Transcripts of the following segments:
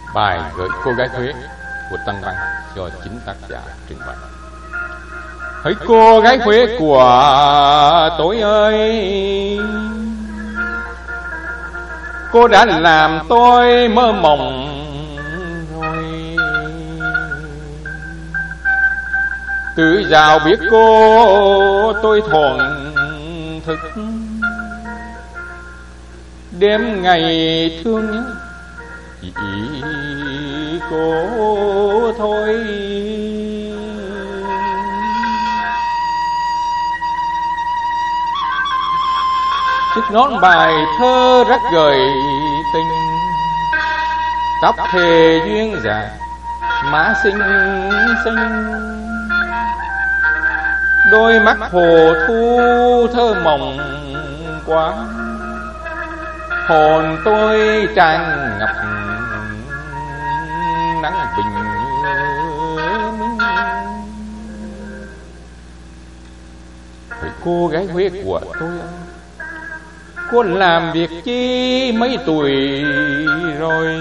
Bài Gửi Cô Gái Huế của Tăng Văn do chính tác giả trình bày. Hỡi cô gái Huế của tôi ơi, cô đã làm tôi mơ mộng rồi. Từ giàu biết cô tôi thuần thực, đêm ngày thương nhớ chỉ cô thôi. Chiếc nón bài thơ rất gợi tình, tóc thề duyên dáng má xinh xinh, đôi mắt hồ thu thơ mộng quá. Hồn tôi tràn ngập nắng bình minh. Hỡi cô gái Huế của tôi ơi, cô làm việc chi mấy tuổi rồi?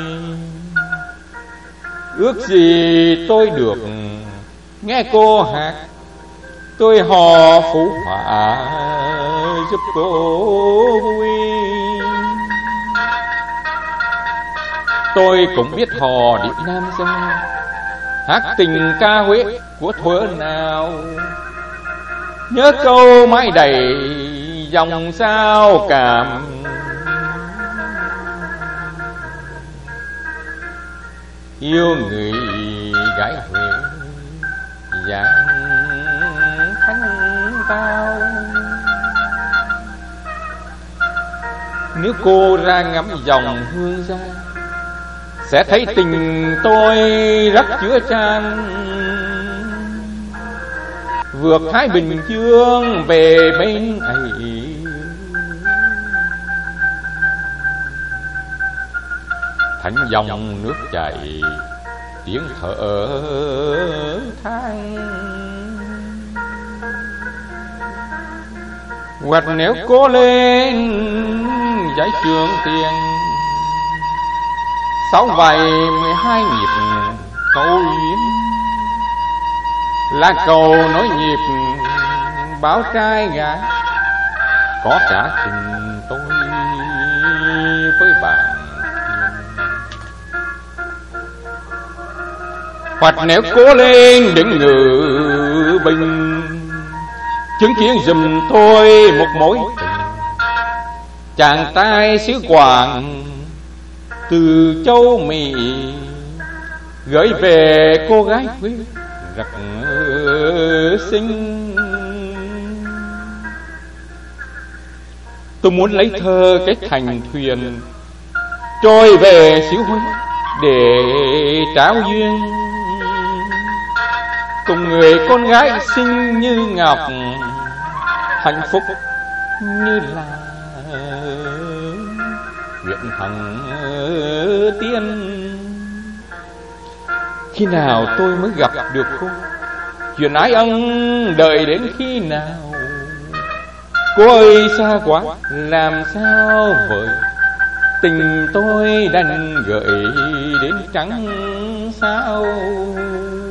Ước gì tôi được nghe cô hát, tôi hò phú họa giúp cô vui. Tôi cũng biết hò điệu nam dân, hát tình ca Huế của thuở nào. Nhớ câu mãi đầy dòng sao cảm, yêu người gái Huế dáng thanh tao. Nếu cô ra ngắm dòng hương giang, sẽ thấy tình tôi rất chứa chan. Vượt Thái Bình Dương về bên ấy, thành dòng nước chảy tiếng thở than. Hoặc nếu cố lên giải trường tiền, 6 vài 12 nhịp câu duyên, là cầu nối nhịp báo trai gái, có cả tình tôi với bạn. Hoặc nếu cố lên đừng ngự bình, chứng kiến giùm tôi một mối tình. Chàng trai xứ Quảng từ châu Mỹ, gửi về cô gái Huế rất xinh. Tôi muốn lấy thơ cái thành thuyền, trôi về xứ Huế để trao duyên, cùng người con gái xinh như ngọc, hạnh phúc như là nguyện hằng tiên. Khi nào tôi mới gặp được cô? Chuyện ái ân đợi đến khi nào? Cô ơi xa quá làm sao vời, tình tôi đành gợi đến trắng sao.